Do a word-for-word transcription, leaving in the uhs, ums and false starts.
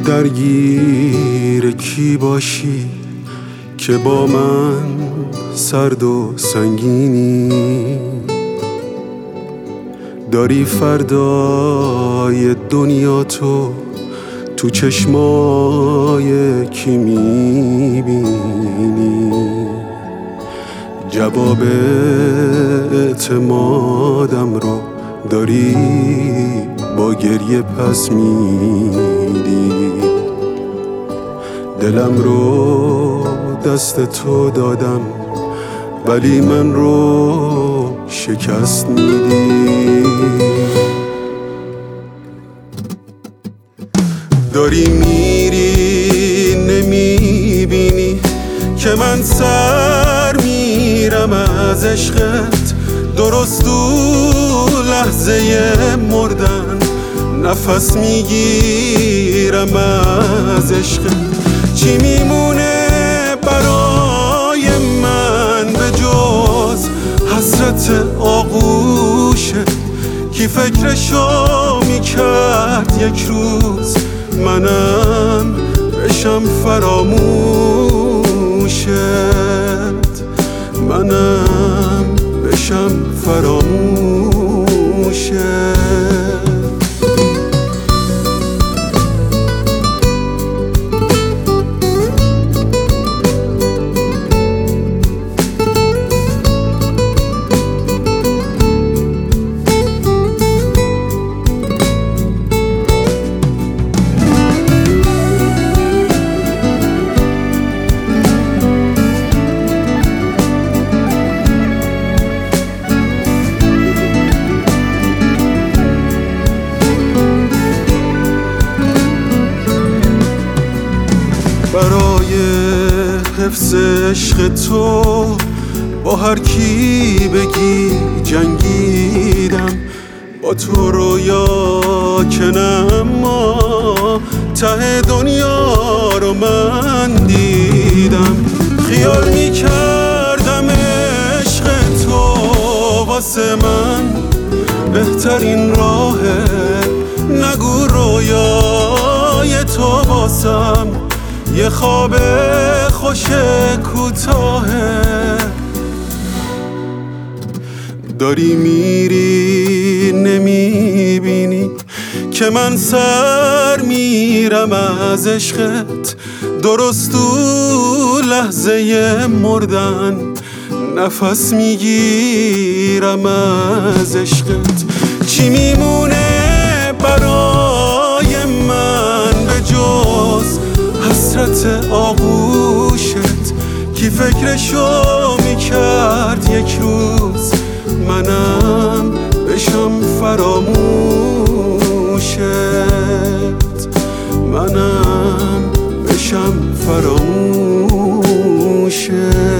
درگیر کی باشی که با من سرد و سنگینی؟ داری فردای دنیا تو تو چشمای کی میبینی؟ جواب اعتمادم رو داری با گریه پس میدی. دلم رو دست تو دادم ولی من رو شکست میدی. داری میری نمیبینی که من سر میرم از عشقت، درست تو لحظه مردن نفس میگیرم از عشقت. چی میمونه برای من به جز حسرت آغوشت؟ کی فکرشو میکرد یک روز منم بشم فراموشت، منم بشم فراموشت. برای حفظ عشق تو با هر کی بگی جنگیدم، با تو رویا کنم ما ته دنیا رو من دیدم. خیال میکردم عشق تو واسه من بهترین راهه، نگو رویای تو واسم یه خواب خوش کوتاهه. داری میری نمیبینی که من سر میرم از عشقت، درست تو لحظه مردن نفس میگیرم از عشقت. چی میمونه برای من به جز حسرت آغوشت؟ کی فکرشو میکرد یک روز منم بشم فراموشت، منم بشم فراموشت.